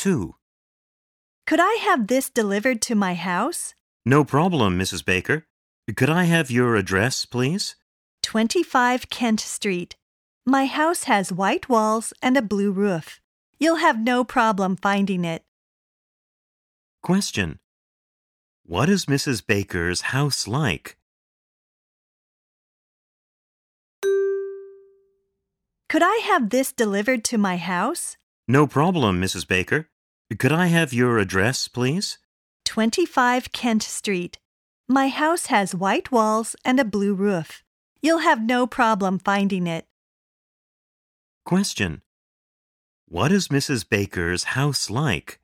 2. Could I have this delivered to my house? No problem, Mrs. Baker. Could I have your address, please? 25 Kent Street. My house has white walls and a blue roof. You'll have no problem finding it. Question. What is Mrs. Baker's house like? Could I have this delivered to my house? No problem, Mrs. Baker. Could I have your address, please? 25 Kent Street. My house has white walls and a blue roof. You'll have no problem finding it. Question. What is Mrs. Baker's house like?